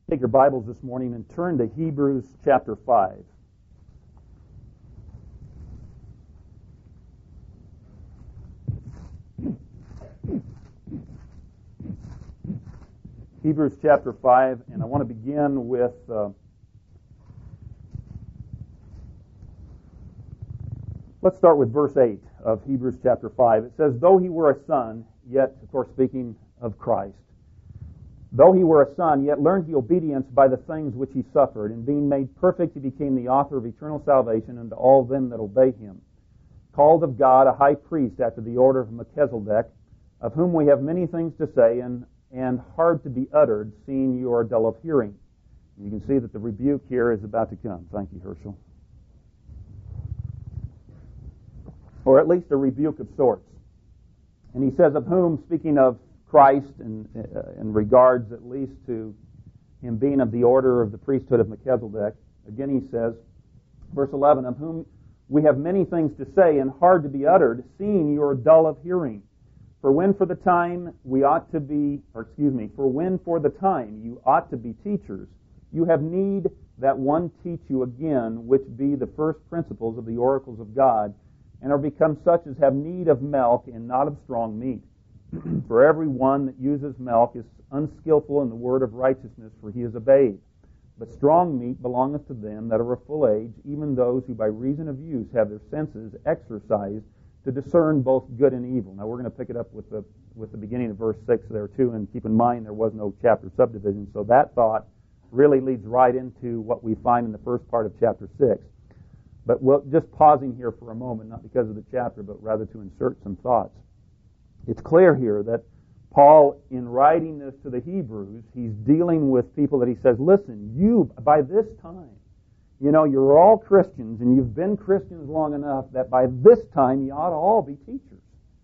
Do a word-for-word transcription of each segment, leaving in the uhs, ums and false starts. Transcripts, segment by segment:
Take your Bibles this morning and turn to Hebrews chapter five. Hebrews chapter five, and I want to begin with uh, let's start with verse eight of Hebrews chapter five. It says, though he were a son, yet, of course speaking of Christ, though he were a son, yet learned he obedience by the things which he suffered, and being made perfect, he became the author of eternal salvation unto all them that obey him. Called of God a high priest after the order of Melchizedek, of whom we have many things to say, and, and hard to be uttered, seeing you are dull of hearing. You can see that the rebuke here is about to come. Thank you, Herschel. Or at least a rebuke of sorts. And he says, of whom, speaking of Christ, in, uh, in regards at least to him being of the order of the priesthood of Melchizedek, again he says, verse eleven, of whom we have many things to say and hard to be uttered, seeing you are dull of hearing. For when for the time we ought to be, or excuse me, for when for the time you ought to be teachers, you have need that one teach you again, which be the first principles of the oracles of God, and are become such as have need of milk and not of strong meat. For every one that uses milk is unskillful in the word of righteousness, for he is a babe. But strong meat belongeth to them that are of full age, even those who by reason of use have their senses exercised to discern both good and evil. Now we're going to pick it up with the with the beginning of verse six there too, and keep in mind there was no chapter subdivision, so that thought really leads right into what we find in the first part of chapter six. But we'll just pausing here for a moment, not because of the chapter, but rather to insert some thoughts. It's clear here that Paul, in writing this to the Hebrews, he's dealing with people that he says, listen, you, by this time, you know, you're all Christians, and you've been Christians long enough that by this time you ought to all be teachers.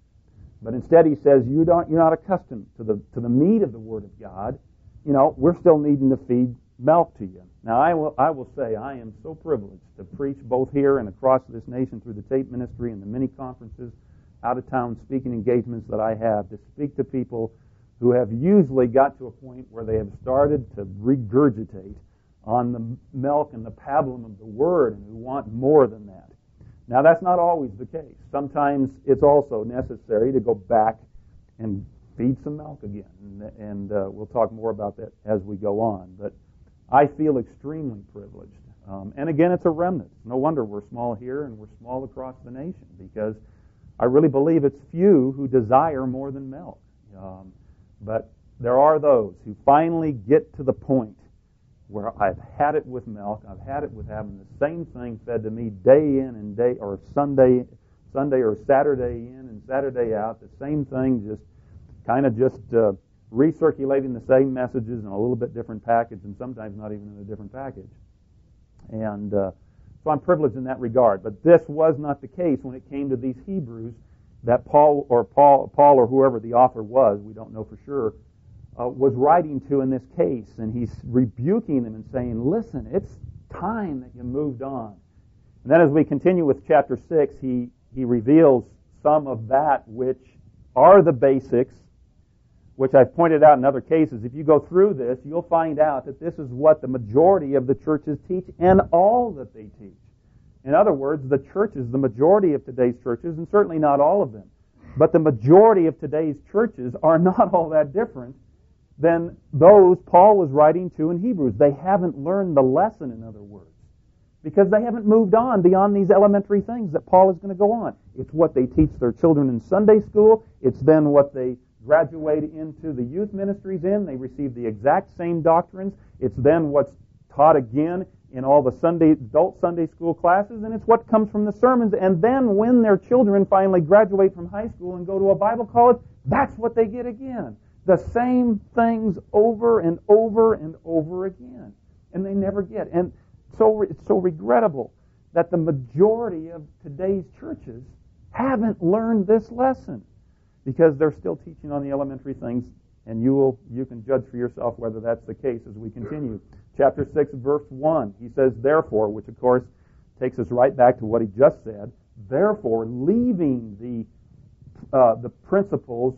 But instead he says, you don't, you're not accustomed to the, to the meat of the Word of God. You know, we're still needing to feed milk to you. Now, I will, I will say I am so privileged to preach both here and across this nation through the tape ministry and the many conferences, out-of-town speaking engagements that I have, to speak to people who have usually got to a point where they have started to regurgitate on the milk and the pablum of the Word and who want more than that. Now, that's not always the case. Sometimes it's also necessary to go back and feed some milk again, and, and uh, we'll talk more about that as we go on. But I feel extremely privileged. Um, and again, it's a remnant. No wonder we're small here and we're small across the nation, because I really believe it's few who desire more than milk. Um, but there are those who finally get to the point where I've had it with milk, I've had it with having the same thing fed to me day in and day, or Sunday, Sunday or Saturday in and Saturday out, the same thing, just kind of just uh, recirculating the same messages in a little bit different package, and sometimes not even in a different package. And uh, so I'm privileged in that regard. But this was not the case when it came to these Hebrews that Paul or Paul, Paul or whoever the author was, we don't know for sure, uh, was writing to in this case. And he's rebuking them and saying, listen, it's time that you moved on. And then as we continue with chapter six, he, he reveals some of that which are the basics, which I've pointed out in other cases. If you go through this, you'll find out that this is what the majority of the churches teach, and all that they teach. In other words, the churches, the majority of today's churches, and certainly not all of them, but the majority of today's churches are not all that different than those Paul was writing to in Hebrews. They haven't learned the lesson, in other words, because they haven't moved on beyond these elementary things that Paul is going to go on. It's what they teach their children in Sunday school. It's then what they graduate into the youth ministries in. They receive the exact same doctrines. It's then what's taught again in all the Sunday adult Sunday school classes, and it's what comes from the sermons. And then when their children finally graduate from high school and go to a Bible college, that's what they get again. The same things over and over and over again. And they never get. And so it's so regrettable that the majority of today's churches haven't learned this lesson, because they're still teaching on the elementary things, and you will you can judge for yourself whether that's the case as we continue. Chapter six, verse one, he says, therefore, which of course takes us right back to what he just said, therefore, leaving the uh, the principles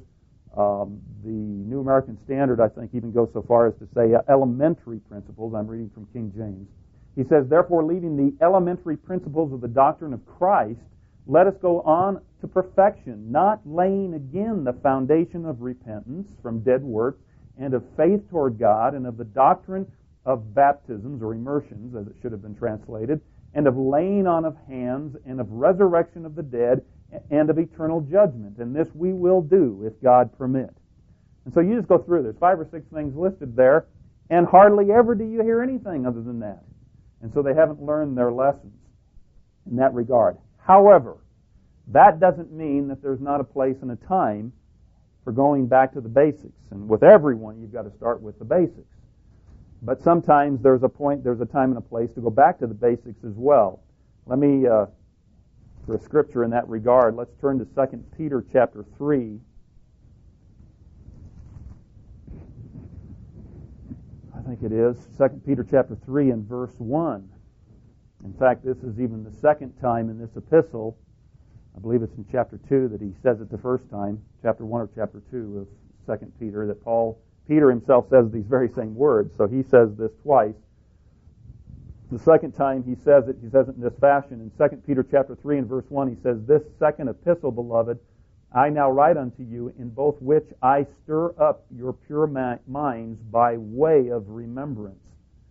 Um, the New American Standard, I think, even goes so far as to say uh, elementary principles. I'm reading from King James. He says, therefore, leaving the elementary principles of the doctrine of Christ, let us go on to perfection, not laying again the foundation of repentance from dead works and of faith toward God and of the doctrine of baptisms or immersions, as it should have been translated, and of laying on of hands and of resurrection of the dead and of eternal judgment. And this we will do if God permit. And so you just go through. There's five or six things listed there, and hardly ever do you hear anything other than that. And so they haven't learned their lessons in that regard. However, that doesn't mean that there's not a place and a time for going back to the basics. And with everyone, you've got to start with the basics. But sometimes there's a point, there's a time and a place to go back to the basics as well. Let me, uh, for a scripture in that regard, let's turn to Second Peter chapter three. I think it is. Second Peter chapter three and verse one. In fact, this is even the second time in this epistle. I believe it's in chapter two that he says it the first time, chapter one or chapter two of Second Peter, that Paul, Peter himself says these very same words. So he says this twice. The second time he says it, he says it in this fashion. In Second Peter chapter three and verse one, he says, this second epistle, beloved, I now write unto you, in both which I stir up your pure minds by way of remembrance,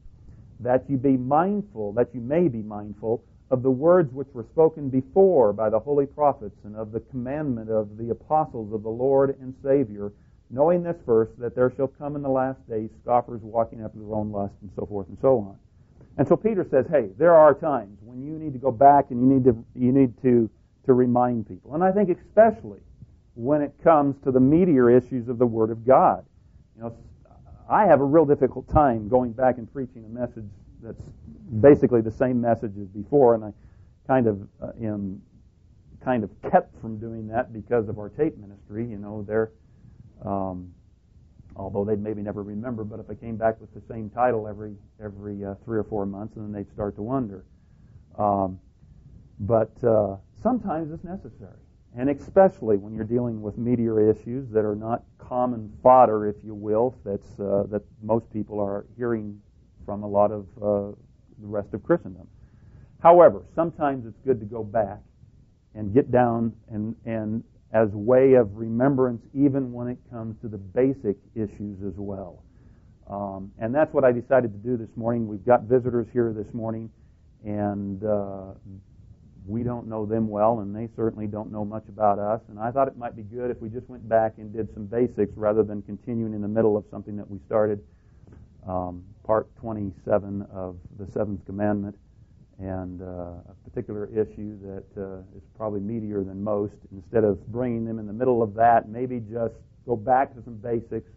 that you be mindful, that you may be mindful of the words which were spoken before by the holy prophets, and of the commandment of the apostles of the Lord and Savior, knowing this first, that there shall come in the last days scoffers walking after their own lust, and so forth and so on. And so Peter says, hey, there are times when you need to go back and you need to you need to, to remind people. And I think especially when it comes to the meatier issues of the Word of God. You know, I have a real difficult time going back and preaching a message that's basically the same message as before, and I kind of uh, am kind of kept from doing that because of our tape ministry. You know, they're um, although they'd maybe never remember, but if I came back with the same title every every uh, three or four months, and then they'd start to wonder. Um, but uh, sometimes it's necessary, and especially when you're dealing with meatier issues that are not common fodder, if you will, that's uh, that most people are hearing from a lot of uh, the rest of Christendom. However, sometimes it's good to go back and get down and and as way of remembrance, even when it comes to the basic issues as well. Um, and that's what I decided to do this morning. We've got visitors here this morning, and uh, we don't know them well, and they certainly don't know much about us. And I thought it might be good if we just went back and did some basics rather than continuing in the middle of something that we started, um, part twenty-seven of the Seventh Commandment, and uh, a particular issue that uh, is probably meatier than most. Instead of bringing them in the middle of that, maybe just go back to some basics.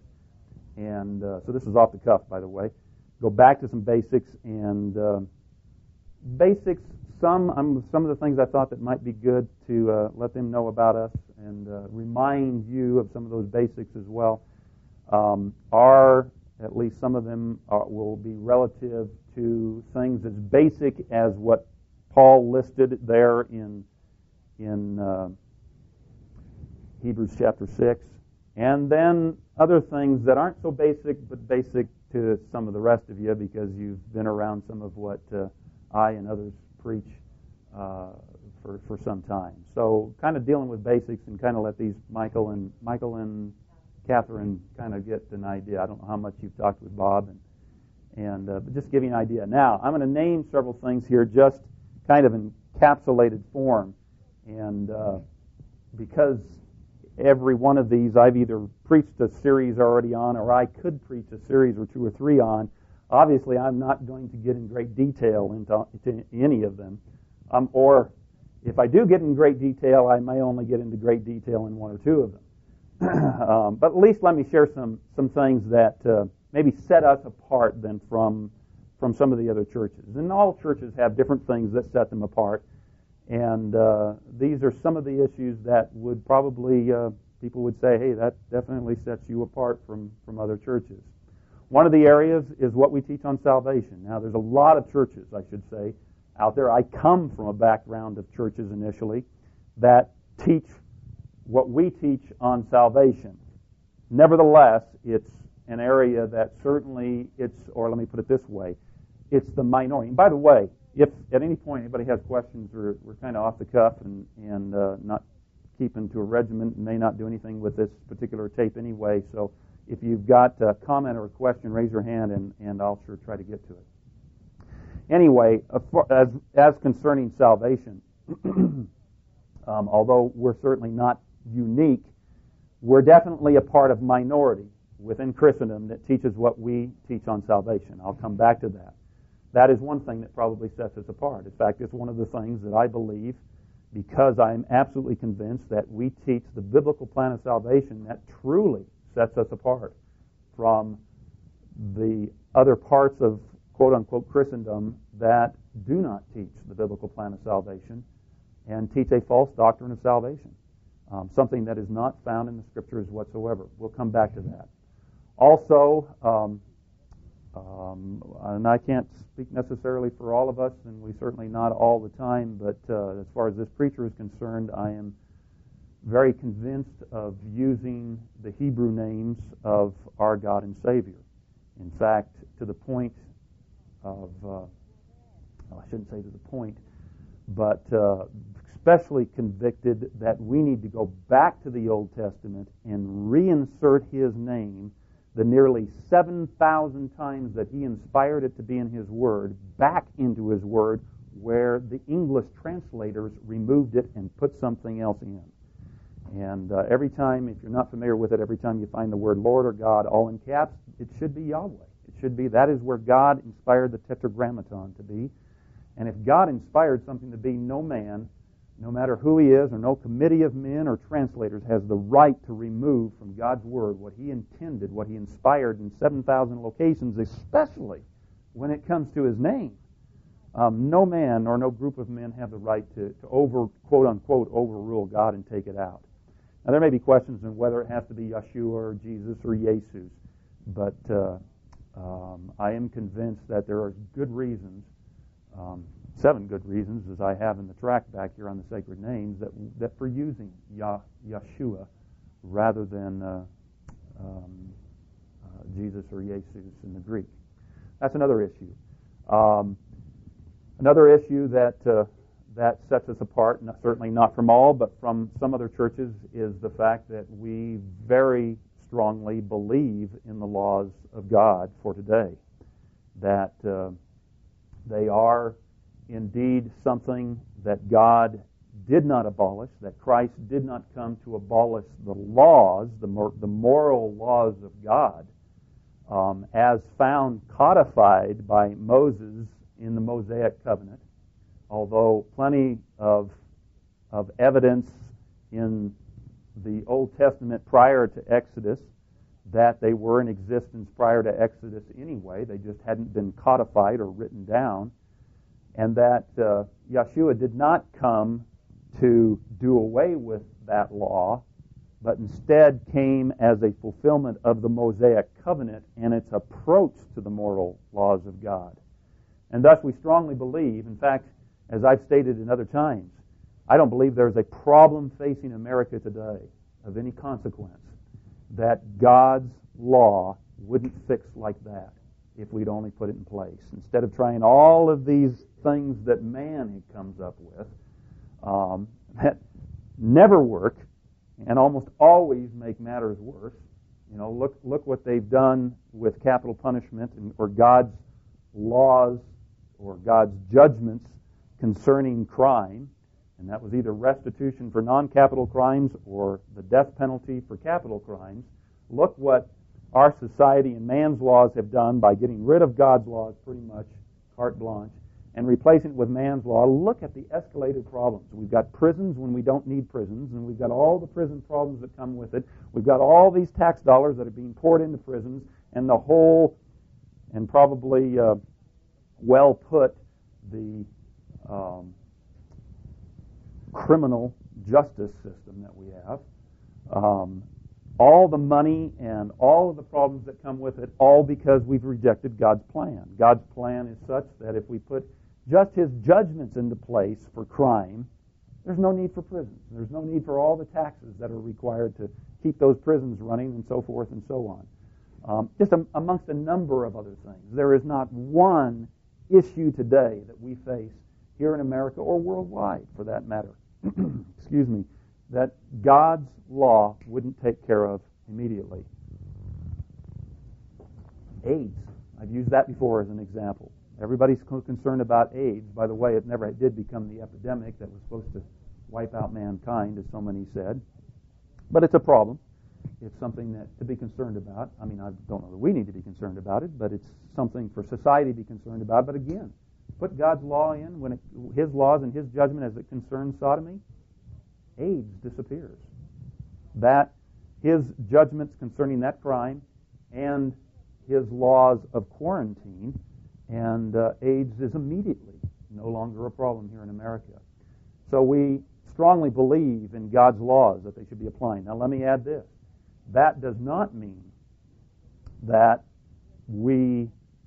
And uh, so this is off the cuff, by the way. Go back to some basics and uh, basics. Some um, some of the things I thought that might be good to uh, let them know about us and uh, remind you of some of those basics as well um, are, at least some of them are, will be relative to things as basic as what Paul listed there in in uh, Hebrews chapter six, and then other things that aren't so basic, but basic to some of the rest of you because you've been around some of what uh, I and others preach uh, for for some time. So, kind of dealing with basics and kind of let these Michael and Michael and Catherine kind of get an idea. I don't know how much you've talked with Bob and. And uh, but just give you an idea. Now, I'm going to name several things here just kind of in encapsulated form. And uh, because every one of these I've either preached a series already on or I could preach a series or two or three on, obviously I'm not going to get in great detail into, into any of them. Um, or if I do get in great detail, I may only get into great detail in one or two of them. um, but at least let me share some, some things that... Uh, maybe set us apart then from from some of the other churches. And all churches have different things that set them apart. And uh, these are some of the issues that would probably, uh, people would say, hey, that definitely sets you apart from, from other churches. One of the areas is what we teach on salvation. Now, there's a lot of churches, I should say, out there. I come from a background of churches initially that teach what we teach on salvation. nevertheless, it's an area that certainly it's, or let me put it this way, it's the minority. And by the way, if at any point anybody has questions, or we're kind of off the cuff and, and uh, not keeping to a regiment, and may not do anything with this particular tape anyway, so if you've got a comment or a question, raise your hand, and, and I'll sure try to get to it. Anyway, as, as concerning salvation, um, although we're certainly not unique, we're definitely a part of minority within Christendom that teaches what we teach on salvation. I'll come back to that. That is one thing that probably sets us apart. In fact, it's one of the things that I believe, because I'm absolutely convinced that we teach the biblical plan of salvation, that truly sets us apart from the other parts of quote-unquote Christendom that do not teach the biblical plan of salvation and teach a false doctrine of salvation, um, something that is not found in the Scriptures whatsoever. We'll come back to that. Also, um, um, and I can't speak necessarily for all of us, and we certainly not all the time, but uh, as far as this preacher is concerned, I am very convinced of using the Hebrew names of our God and Savior. In fact, to the point of, uh, well, I shouldn't say to the point, but uh, especially convicted that we need to go back to the Old Testament and reinsert His name, the nearly seven thousand times that He inspired it to be in His Word, back into His Word, where the English translators removed it and put something else in. And uh, every time, if you're not familiar with it, every time you find the word Lord or God all in caps, it should be Yahweh. It should be, that is where God inspired the Tetragrammaton to be. And if God inspired something to be, no man, no matter who he is, or no committee of men or translators, has the right to remove from God's Word what He intended, what He inspired in seven thousand locations, especially when it comes to His name. Um, no man or no group of men have the right to, to over, quote-unquote, overrule God and take it out. Now, there may be questions on whether it has to be Yeshua or Jesus or Jesus, but uh, um, I am convinced that there are good reasons, um, seven good reasons, as I have in the tract back here on the sacred names, that that for using Yah, Yeshua rather than uh, um, uh, Jesus or Jesus in the Greek. That's another issue. Um, another issue that uh, that sets us apart, not, certainly not from all, but from some other churches, is the fact that we very strongly believe in the laws of God for today, that uh, they are indeed something that God did not abolish, that Christ did not come to abolish the laws, the, mor- the moral laws of God, um, as found codified by Moses in the Mosaic covenant, although plenty of, of evidence in the Old Testament prior to Exodus that they were in existence prior to Exodus anyway. They just hadn't been codified or written down. And that uh, Yeshua did not come to do away with that law, but instead came as a fulfillment of the Mosaic covenant and its approach to the moral laws of God. And thus we strongly believe, in fact, as I've stated in other times, I don't believe there's a problem facing America today of any consequence that God's law wouldn't fix like that if we'd only put it in place. Instead of trying all of these things that man comes up with um, that never work and almost always make matters worse. You know, look look what they've done with capital punishment and, or God's laws or God's judgments concerning crime, and that was either restitution for non-capital crimes or the death penalty for capital crimes. Look what our society and man's laws have done by getting rid of God's laws pretty much, carte blanche, and replacing it with man's law. Look at the escalated problems. We've got prisons when we don't need prisons, and we've got all the prison problems that come with it. We've got all these tax dollars that are being poured into prisons, and the whole, and probably uh, well put, the um, criminal justice system that we have. Um, all the money and all of the problems that come with it, all because we've rejected God's plan. God's plan is such that if we put just His judgments into place for crime, there's no need for prisons. There's no need for all the taxes that are required to keep those prisons running and so forth and so on. Um, just a, amongst a number of other things. There is not one issue today that we face here in America or worldwide, for that matter, excuse me, that God's law wouldn't take care of immediately. AIDS. I've used that before as an example. Everybody's concerned about AIDS. By the way, it never did become the epidemic that was supposed to wipe out mankind, as so many said. But it's a problem. It's something that to be concerned about. I mean, I don't know that we need to be concerned about it, but it's something for society to be concerned about. But again, put God's law in, when it, His laws and His judgment as it concerns sodomy, AIDS disappears. That, His judgments concerning that crime and His laws of quarantine and uh, AIDS is immediately no longer a problem here in America. So we strongly believe in God's laws that they should be applying. Now let me add this. That does not mean that we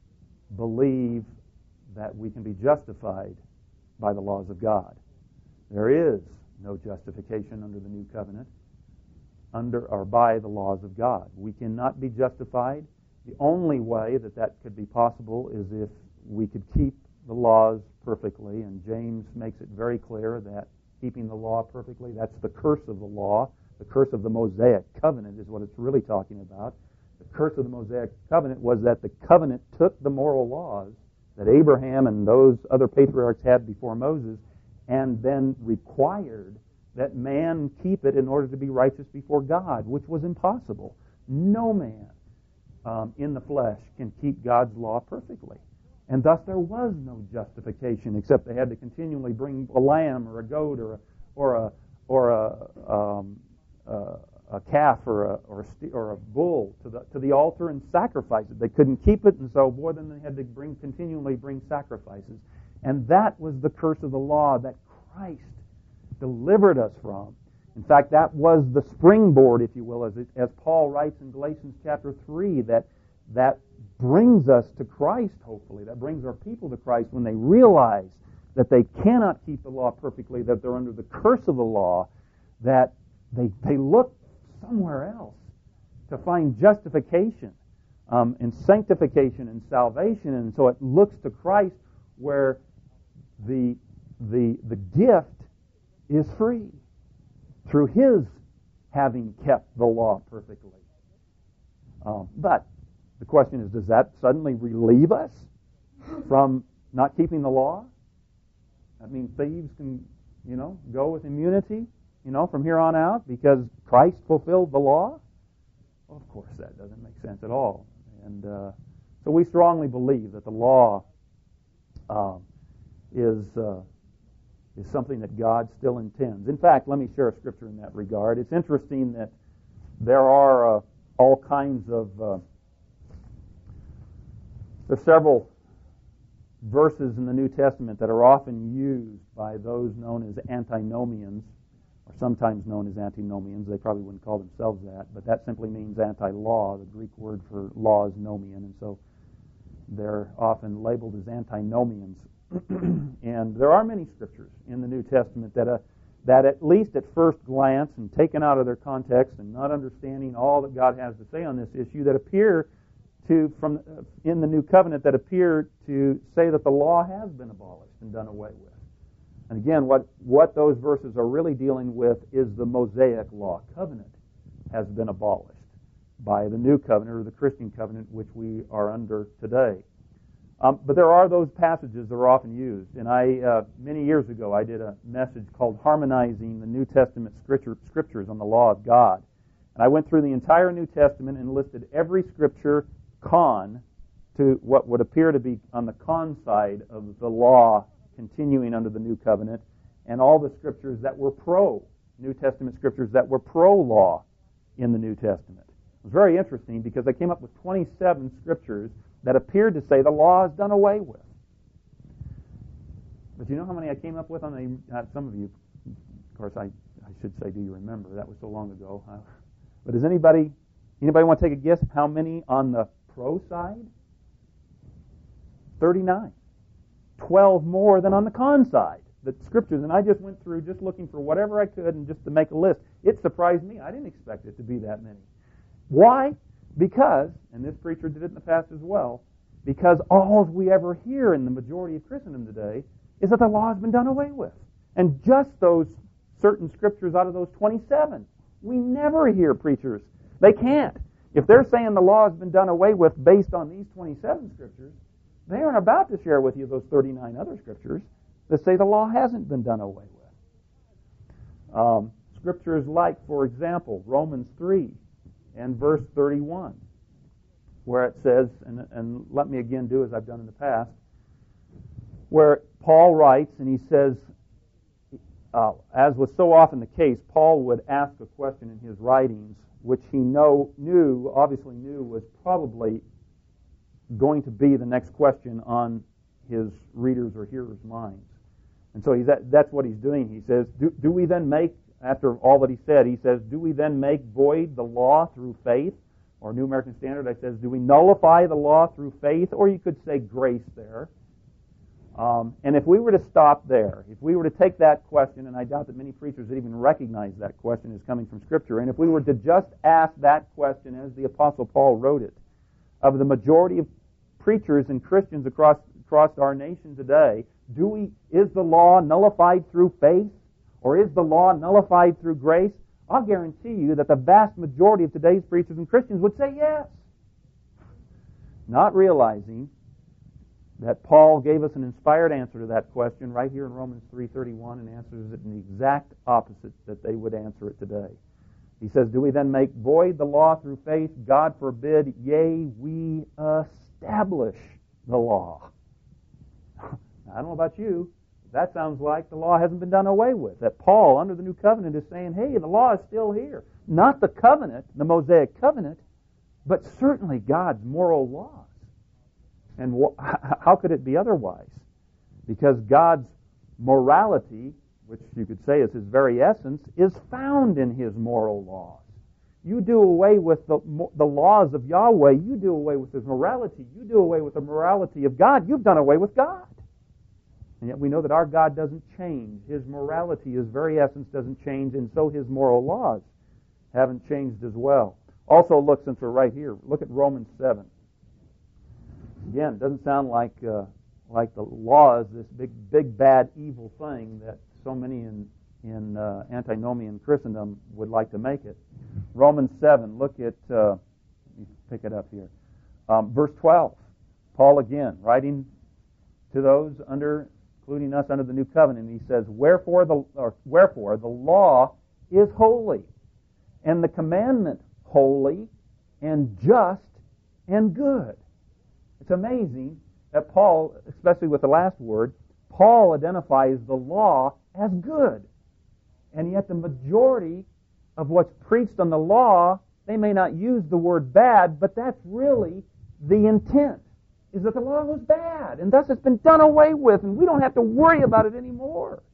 believe that we can be justified by the laws of God. There is no justification under the new covenant under or by the laws of God. We cannot be justified. The only way that that could be possible is if we could keep the laws perfectly, and James makes it very clear that keeping the law perfectly, that's the curse of the law. The curse of the Mosaic covenant is what it's really talking about. The curse of the Mosaic covenant was that the covenant took the moral laws that Abraham and those other patriarchs had before Moses and then required that man keep it in order to be righteous before God, which was impossible. No man um, in the flesh can keep God's law perfectly. And thus there was no justification, except they had to continually bring a lamb or a goat or a, or a, or a, um, uh, a calf or a, or, a st- or a bull to the, to the altar and sacrifice it. They couldn't keep it, and so more than they had to bring continually bring sacrifices. And that was the curse of the law that Christ delivered us from. In fact, that was the springboard, if you will, as, it, as Paul writes in Galatians chapter three, that that brings us to Christ, hopefully. That brings our people to Christ when they realize that they cannot keep the law perfectly, that they're under the curse of the law, that they they look somewhere else to find justification um, and sanctification and salvation. And so it looks to Christ where the the the gift is free through His having kept the law perfectly. Um, but the question is, does that suddenly relieve us from not keeping the law? I mean, thieves can, you know, go with immunity, you know, from here on out because Christ fulfilled the law? Well, of course, that doesn't make sense at all. And uh, so we strongly believe that the law uh, is uh, is something that God still intends. In fact, let me share a scripture in that regard. It's interesting that there are uh, all kinds of uh, there are several verses in the New Testament that are often used by those known as antinomians, or sometimes known as antinomians. They probably wouldn't call themselves that, but that simply means anti-law. The Greek word for law is nomian, and so they're often labeled as antinomians. And there are many scriptures in the New Testament that, uh, that at least at first glance and taken out of their context and not understanding all that God has to say on this issue, that appear to, from uh, in the New Covenant, that appear to say that the law has been abolished and done away with. And again, what, what those verses are really dealing with is the Mosaic law. Covenant has been abolished by the New Covenant, or the Christian covenant, which we are under today. Um, but there are those passages that are often used. And I, uh, many years ago, I did a message called Harmonizing the New Testament scripture, Scriptures on the Law of God. And I went through the entire New Testament and listed every scripture con to what would appear to be on the con side of the law continuing under the New Covenant, and all the scriptures that were pro, New Testament scriptures that were pro-law in the New Testament. It was very interesting because I came up with twenty-seven scriptures that appeared to say the law is done away with. But you know how many I came up with on the, uh, some of you, of course I, I should say, do you remember? That was so long ago. Uh, but does anybody, anybody want to take a guess how many on the pro side? thirty-nine. twelve more than on the con side. the Scriptures, and I just went through just looking for whatever I could and just to make a list. It surprised me. I didn't expect it to be that many. Why? Because, and this preacher did it in the past as well, because all we ever hear in the majority of Christendom today is that the law has been done away with. And just those certain Scriptures out of those twenty-seven. We never hear preachers. They can't. If they're saying the law has been done away with based on these twenty-seven Scriptures, they aren't about to share with you those thirty-nine other Scriptures that say the law hasn't been done away with. Um, scriptures like, for example, Romans three and verse thirty-one, where it says, and, and let me again do as I've done in the past, where Paul writes and he says, uh, as was so often the case, Paul would ask a question in his writings which he know, knew, obviously knew, was probably going to be the next question on his readers' or hearers' minds. And so he's at, that's what he's doing. He says, do, do we then make, after all that he said, he says, do we then make void the law through faith? Or New American Standard, I says, do we nullify the law through faith? Or you could say grace there. Um, and if we were to stop there, if we were to take that question, and I doubt that many preachers would even recognize that question as coming from Scripture, and if we were to just ask that question as the Apostle Paul wrote it, of the majority of preachers and Christians across across our nation today, do we is the law nullified through faith, or is the law nullified through grace? I'll guarantee you that the vast majority of today's preachers and Christians would say yes, not realizing that Paul gave us an inspired answer to that question right here in Romans three thirty-one, and answers it in the exact opposite that they would answer it today. He says, do we then make void the law through faith? God forbid, yea, we establish the law. I don't know about you. That sounds like the law hasn't been done away with. That Paul, under the new covenant, is saying, hey, the law is still here. Not the covenant, the Mosaic covenant, but certainly God's moral laws. And wh- how could it be otherwise? Because God's morality, which you could say is His very essence, is found in His moral laws. You do away with the, the laws of Yahweh, you do away with His morality, you do away with the morality of God, you've done away with God. And yet we know that our God doesn't change. His morality, His very essence doesn't change, and so His moral laws haven't changed as well. Also, look, since we're right here, look at Romans seven. Again, it doesn't sound like uh, like the law is this big, big, bad, evil thing that so many in in uh, antinomian Christendom would like to make it. Romans seven, look at, uh, let me pick it up here, um, verse twelve. Paul again, writing to those under, including us under the new covenant, he says, Wherefore the or wherefore the law is holy, and the commandment holy, and just, and good. It's amazing that Paul, especially with the last word, Paul identifies the law as good. And yet the majority of what's preached on the law, they may not use the word bad, but that's really the intent, is that the law was bad, and thus it's been done away with, and we don't have to worry about it anymore.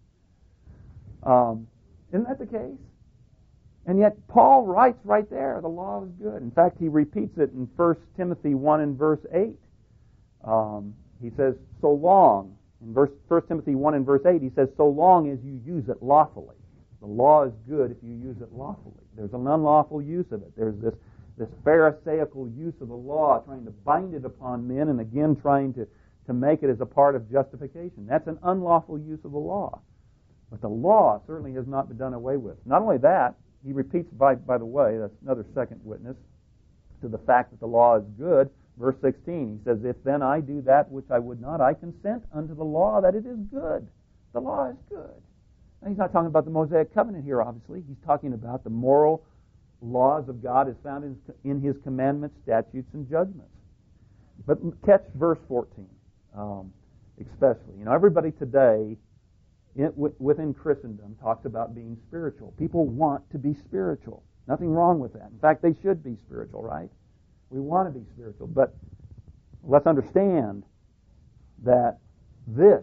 Um, isn't that the case? And yet Paul writes right there, the law is good. In fact, he repeats it in First Timothy one and verse eight. Um, he says, so long, in verse, First Timothy one and verse eight, he says, so long as you use it lawfully. The law is good if you use it lawfully. There's an unlawful use of it. There's this, this pharisaical use of the law, trying to bind it upon men, and again trying to, to make it as a part of justification. That's an unlawful use of the law. But the law certainly has not been done away with. Not only that, he repeats, by, by the way, that's another second witness to the fact that the law is good. Verse sixteen, he says, if then I do that which I would not, I consent unto the law that it is good. The law is good. Now, he's not talking about the Mosaic covenant here, obviously. He's talking about the moral laws of God as found in, in His commandments, statutes, and judgments. But catch verse fourteen, um, especially. You know, everybody today in, within Christendom talks about being spiritual. People want to be spiritual. Nothing wrong with that. In fact, they should be spiritual, right? We want to be spiritual, but let's understand that this,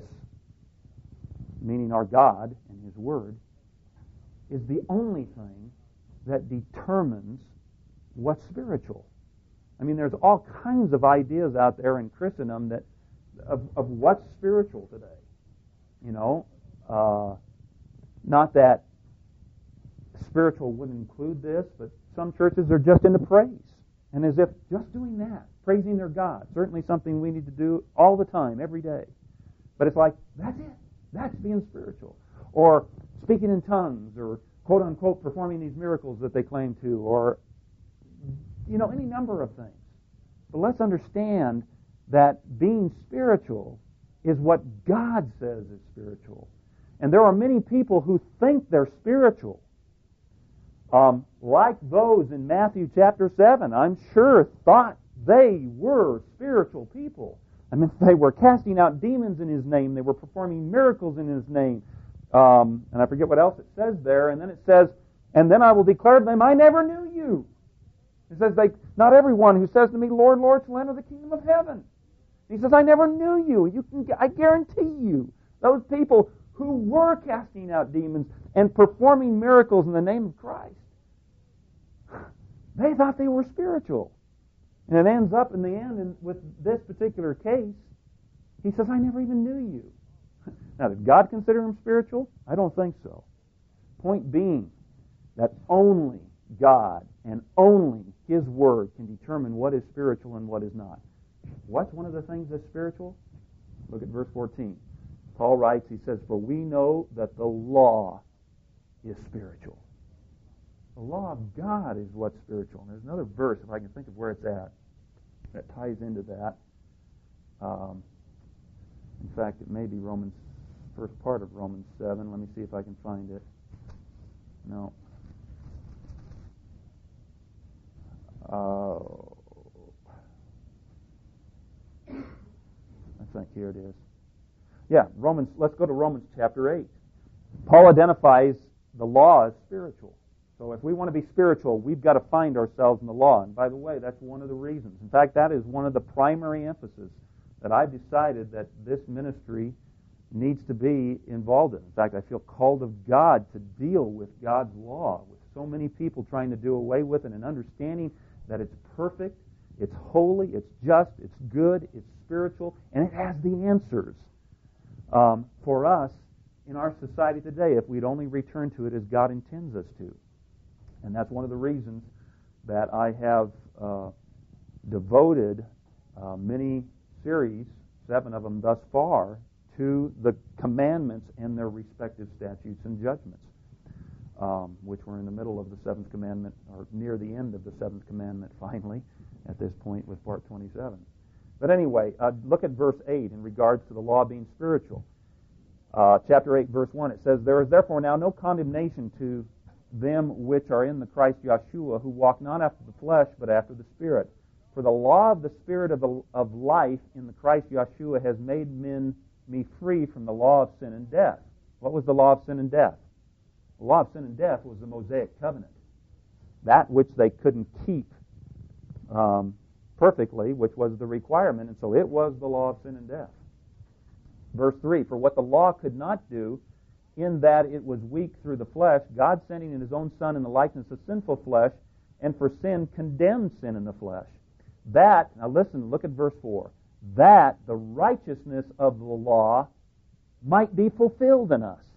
meaning our God and His Word, is the only thing that determines what's spiritual. I mean, there's all kinds of ideas out there in Christendom that of, of what's spiritual today. You know, Uh, not that spiritual wouldn't include this, but some churches are just into praise. And as if just doing that, praising their God, certainly something we need to do all the time, every day. But it's like, that's it. That's being spiritual. Or speaking in tongues, or quote-unquote performing these miracles that they claim to, or, you know, any number of things. But let's understand that being spiritual is what God says is spiritual. And there are many people who think they're spiritual. Um, like those in Matthew chapter seven, I'm sure thought they were spiritual people. I mean, they were casting out demons in His name. They were performing miracles in His name. Um, and I forget what else it says there. And then it says, and then I will declare to them, I never knew you. It says, they, not everyone who says to me, Lord, Lord, shall enter the kingdom of heaven. He says, I never knew you. You can, I guarantee you, those people who were casting out demons and performing miracles in the name of Christ, they thought they were spiritual. And it ends up in the end in, with this particular case, He says, I never even knew you. Now, did God consider him spiritual? I don't think so. Point being that only God and only His Word can determine what is spiritual and what is not. What's one of the things that's spiritual? Look at verse fourteen. Paul writes, he says, for we know that the law is spiritual. The law of God is what's spiritual. And there's another verse, if I can think of where it's at, that ties into that. Um, in fact, it may be Romans, first part of Romans seven. Let me see if I can find it. No. Uh, I think here it is. Yeah, Romans. Let's go to Romans chapter eight. Paul identifies the law as spiritual. So if we want to be spiritual, we've got to find ourselves in the law. And by the way, that's one of the reasons. In fact, that is one of the primary emphasis that I've decided that this ministry needs to be involved in. In fact, I feel called of God to deal with God's law, with so many people trying to do away with it and understanding that it's perfect, it's holy, it's just, it's good, it's spiritual, and it has the answers um, for us in our society today if we'd only return to it as God intends us to. And that's one of the reasons that I have uh, devoted uh, many series, seven of them thus far, to the commandments and their respective statutes and judgments, um, which we're in the middle of the seventh commandment, or near the end of the seventh commandment finally, at this point with part twenty-seven. But anyway, uh, look at verse eight in regards to the law being spiritual. Uh, chapter eight, verse one, it says, there is therefore now no condemnation to them which are in the Christ Yeshua, who walk not after the flesh, but after the Spirit. For the law of the Spirit of, the, of life in the Christ Yeshua has made men me free from the law of sin and death. What was the law of sin and death? The law of sin and death was the Mosaic covenant. That which they couldn't keep um, perfectly, which was the requirement, and so it was the law of sin and death. Verse three, for what the law could not do, in that it was weak through the flesh, God sending in His own Son in the likeness of sinful flesh, and for sin condemned sin in the flesh. That, now listen, look at verse four, that the righteousness of the law might be fulfilled in us.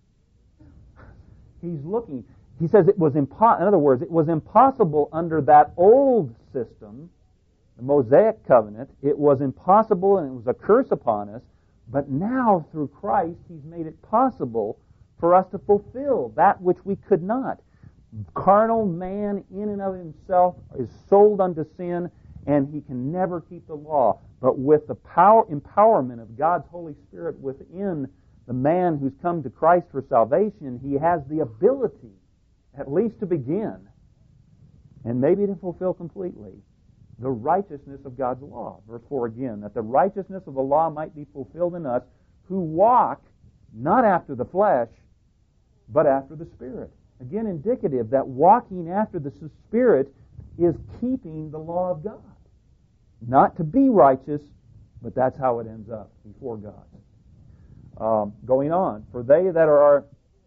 He's looking, he says it was impo- in other words, it was impossible under that old system, the Mosaic covenant, it was impossible and it was a curse upon us. But now, through Christ, He's made it possible for us to fulfill that which we could not. Carnal man in and of himself is sold unto sin, and he can never keep the law. But with the power, empowerment of God's Holy Spirit within the man who's come to Christ for salvation, he has the ability, at least to begin, and maybe to fulfill completely, the righteousness of God's law. Verse four again, that the righteousness of the law might be fulfilled in us who walk not after the flesh, but after the Spirit. Again, indicative that walking after the Spirit is keeping the law of God. Not to be righteous, but that's how it ends up before God. Um, going on, for they that are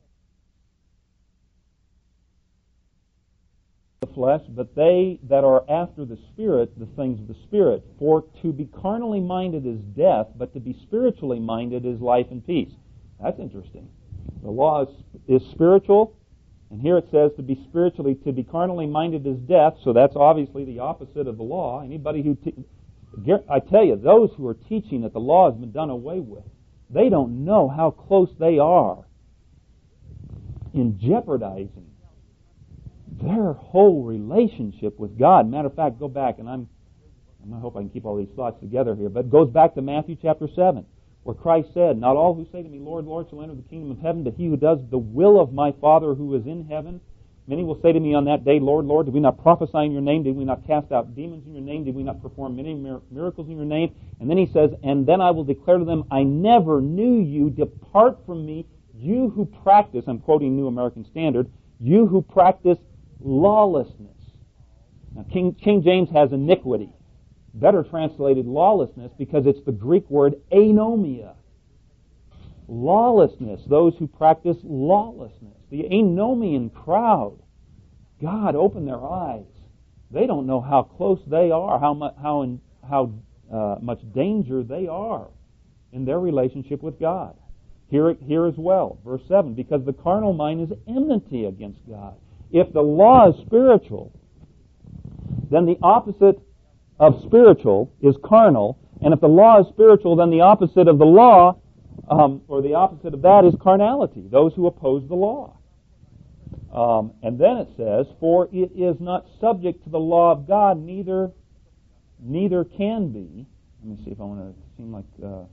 the flesh, but they that are after the Spirit, the things of the Spirit. For to be carnally minded is death, but to be spiritually minded is life and peace. That's interesting. The law is, is spiritual, and here it says to be spiritually, to be carnally minded is death, so that's obviously the opposite of the law. Anybody who, te- I tell you, those who are teaching that the law has been done away with, they don't know how close they are in jeopardizing their whole relationship with God. Matter of fact, go back, and I'm, I hope I can keep all these thoughts together here, but it goes back to Matthew chapter seven, where Christ said, not all who say to me, Lord, Lord, shall enter the kingdom of heaven, but he who does the will of my Father who is in heaven. Many will say to me on that day, Lord, Lord, did we not prophesy in your name? Did we not cast out demons in your name? Did we not perform many mir- miracles in your name? And then he says, and then I will declare to them, I never knew you. Depart from me, you who practice, I'm quoting New American Standard, you who practice lawlessness. Now, King, King James has iniquity. Better translated lawlessness, because it's the Greek word anomia. Lawlessness, those who practice lawlessness. The anomian crowd. God, open their eyes. They don't know how close they are, how much, how, in, how uh, much danger they are in their relationship with God. Here, here as well, verse seven, because the carnal mind is enmity against God. If the law is spiritual, then the opposite of spiritual is carnal, and if the law is spiritual, then the opposite of the law, um, or the opposite of that, is carnality, those who oppose the law. Um, and then it says, for it is not subject to the law of God, neither neither can be. Let me see if I want to seem like... Uh,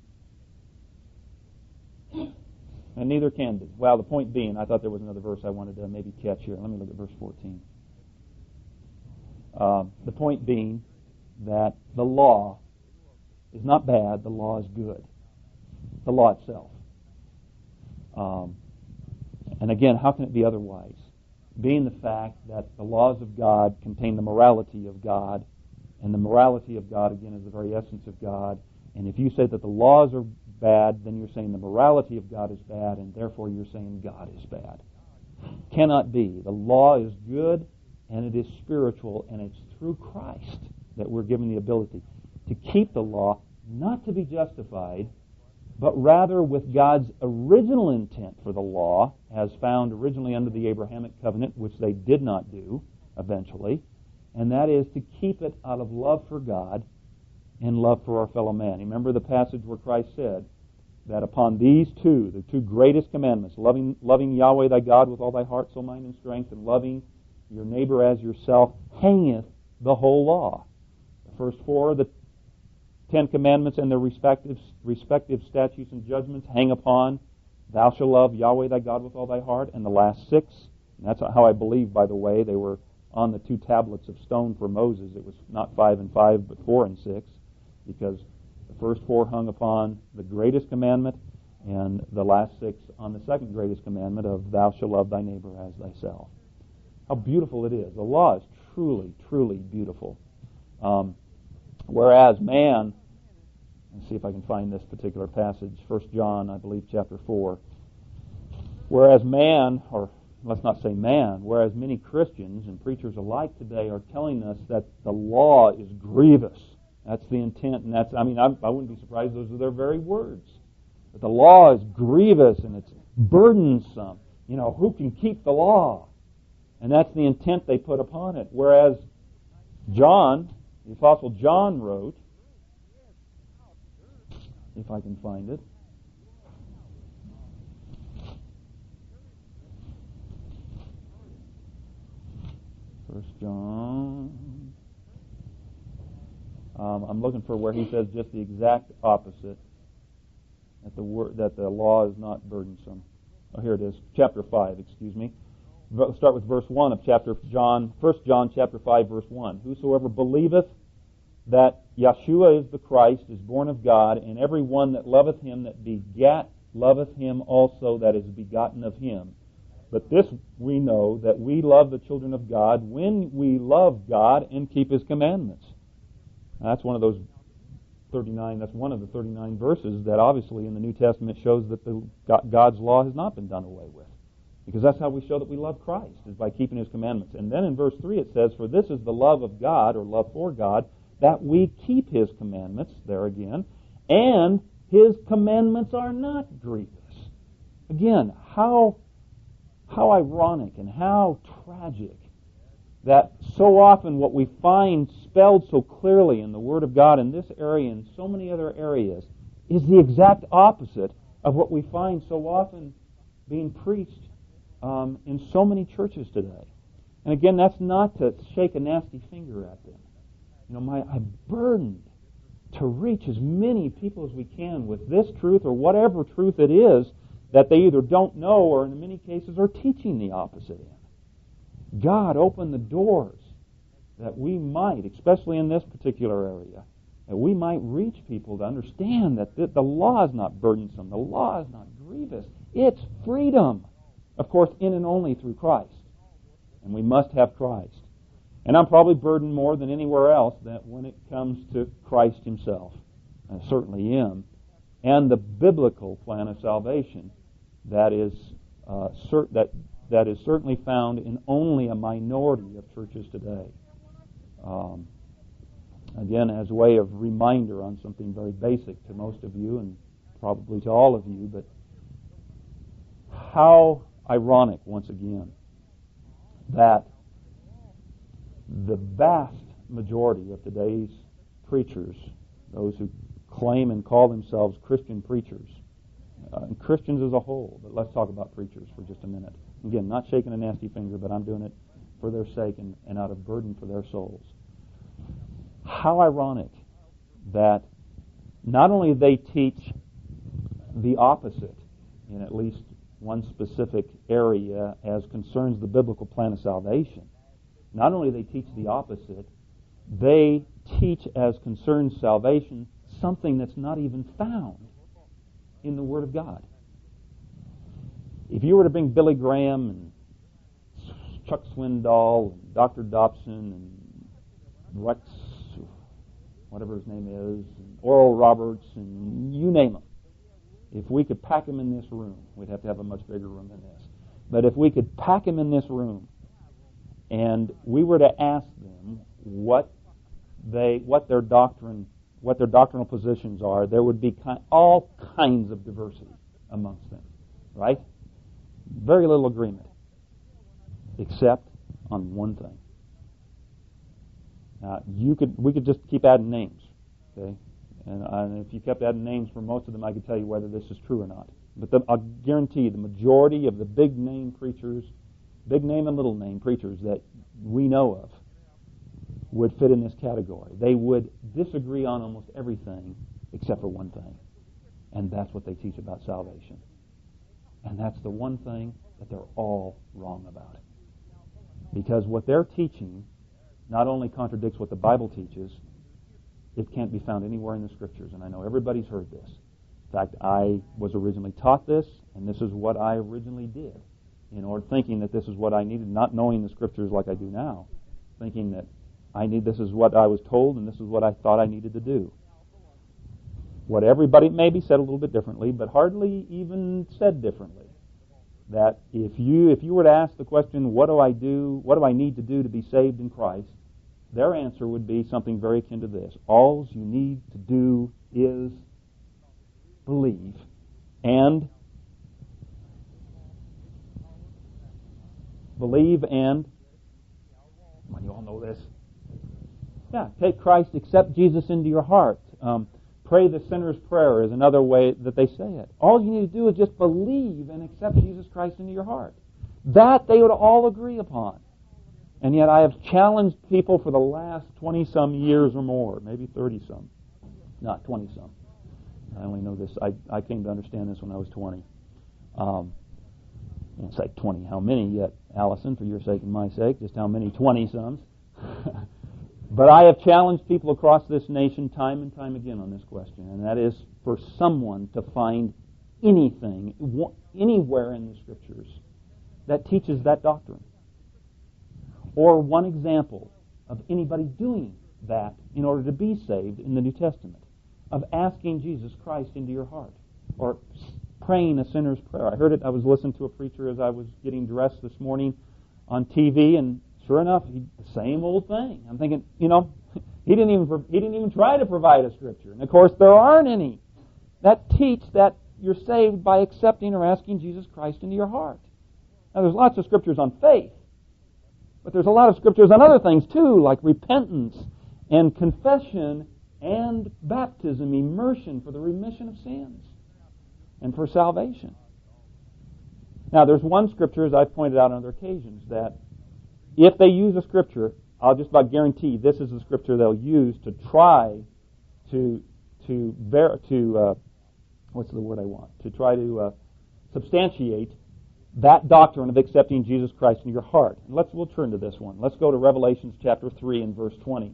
and neither can be. Well, the point being, I thought there was another verse I wanted to maybe catch here. Let me look at verse fourteen. Uh, the point being that the law is not bad, the law is good. The law itself. Um, and again, how can it be otherwise? Being the fact that the laws of God contain the morality of God, and the morality of God, again, is the very essence of God. And if you say that the laws are bad, then you're saying the morality of God is bad, and therefore you're saying God is bad. Cannot be. The law is good, and it is spiritual, and it's through Christ that we're given the ability to keep the law, not to be justified, but rather with God's original intent for the law, as found originally under the Abrahamic covenant, which they did not do eventually, and that is to keep it out of love for God and love for our fellow man. Remember the passage where Christ said that upon these two, the two greatest commandments, loving, loving Yahweh thy God with all thy heart, soul, mind, and strength, and loving your neighbor as yourself, hangeth the whole law. The first four, the Ten Commandments and their respective respective statutes and judgments hang upon thou shalt love Yahweh thy God with all thy heart, and the last six, and that's how I believe, by the way, they were on the two tablets of stone for Moses. It was not five and five, but four and six, because the first four hung upon the greatest commandment, and the last six on the second greatest commandment of thou shalt love thy neighbor as thyself. How beautiful it is. The law is truly, truly beautiful. Um, whereas man, let's see if I can find this particular passage, First John, I believe, chapter four. Whereas man, or let's not say man, whereas many Christians and preachers alike today are telling us that the law is grievous. That's the intent, and that's, I mean, I, I wouldn't be surprised those are their very words. That the law is grievous and it's burdensome. You know, who can keep the law? And that's the intent they put upon it. Whereas John, the Apostle John wrote, if I can find it, First John, um, I'm looking for where he says just the exact opposite, that the word, that the law is not burdensome. Oh, here it is, chapter five, excuse me. We'll start with verse one of chapter John, First John chapter five, verse one. Whosoever believeth that Yeshua is the Christ is born of God, and every one that loveth him that begat loveth him also that is begotten of him. But this we know, that we love the children of God when we love God and keep his commandments. Now, that's one of those thirty-nine, that's one of the thirty-nine verses that obviously in the New Testament shows that the, God's law has not been done away with. Because that's how we show that we love Christ, is by keeping his commandments. And then in verse three it says, for this is the love of God, or love for God, that we keep his commandments, there again, and his commandments are not grievous. Again, how how ironic and how tragic that so often what we find spelled so clearly in the Word of God in this area and so many other areas is the exact opposite of what we find so often being preached um, in so many churches today. And again, that's not to shake a nasty finger at them. You know, my I'm burdened to reach as many people as we can with this truth or whatever truth it is that they either don't know or in many cases are teaching the opposite in. God opened the doors that we might, especially in this particular area, that we might reach people to understand that the, the law is not burdensome, the law is not grievous, it's freedom. Of course, in and only through Christ. And we must have Christ. And I'm probably burdened more than anywhere else that when it comes to Christ Himself. I certainly am. And the biblical plan of salvation that is uh, cert- that that is certainly found in only a minority of churches today. Um, again, as a way of reminder on something very basic to most of you and probably to all of you, but how ironic, once again, that the vast majority of today's preachers, those who claim and call themselves Christian preachers, uh, and Christians as a whole, but let's talk about preachers for just a minute. Again, not shaking a nasty finger, but I'm doing it for their sake and, and out of burden for their souls. How ironic that not only they teach the opposite in at least one specific area as concerns the biblical plan of salvation, not only they teach the opposite, they teach as concerns salvation something that's not even found in the Word of God. If you were to bring Billy Graham and Chuck Swindoll and Doctor Dobson and Rex, whatever his name is, and Oral Roberts, and you name them, if we could pack them in this room, we'd have to have a much bigger room than this. But if we could pack them in this room and we were to ask them what they, what their doctrine, what their doctrinal positions are, there would be ki- all kinds of diversity amongst them, right? Very little agreement, except on one thing. Now, you could, we could just keep adding names, okay? And, uh, and if you kept adding names for most of them, I could tell you whether this is true or not. But the, I'll guarantee you, the majority of the big name preachers, big name and little name preachers that we know of, would fit in this category. They would disagree on almost everything except for one thing, and that's what they teach about salvation. And that's the one thing that they're all wrong about. Because what they're teaching not only contradicts what the Bible teaches, it can't be found anywhere in the Scriptures. And I know everybody's heard this. In fact, I was originally taught this, and this is what I originally did, in order thinking that this is what I needed, not knowing the Scriptures like I do now, thinking that I need this is what I was told, and this is what I thought I needed to do. What everybody maybe said a little bit differently, but hardly even said differently. That if you if you were to ask the question, what do I do, what do I need to do to be saved in Christ, their answer would be something very akin to this. All you need to do is believe. And believe and, well, you all know this. Yeah, take Christ, accept Jesus into your heart. Um, pray the sinner's prayer is another way that they say it. All you need to do is just believe and accept Jesus Christ into your heart. That they would all agree upon. And yet I have challenged people for the last twenty-some years or more, maybe thirty-some. Not twenty-some. I only know this. I, I came to understand this when I was twenty. Um, I won't say twenty how many yet, Allison, for your sake and my sake, just how many twenty-somes. But I have challenged people across this nation time and time again on this question, and that is for someone to find anything, anywhere in the Scriptures that teaches that doctrine. Or one example of anybody doing that in order to be saved in the New Testament, of asking Jesus Christ into your heart, or praying a sinner's prayer. I heard it, I was listening to a preacher as I was getting dressed this morning on T V, and sure enough, he, the same old thing. I'm thinking, you know, he didn't even he didn't even try to provide a Scripture. And of course, there aren't any that teach that you're saved by accepting or asking Jesus Christ into your heart. Now, there's lots of scriptures on faith, but there's a lot of scriptures on other things too, like repentance and confession and baptism, immersion for the remission of sins and for salvation. Now, there's one scripture, as I've pointed out on other occasions, that if they use a scripture, I'll just about guarantee this is the scripture they'll use to try to to ver- to uh, what's the word I want to try to uh, substantiate that doctrine of accepting Jesus Christ in your heart. And let's we'll turn to this one. Let's go to Revelation chapter three and verse twenty.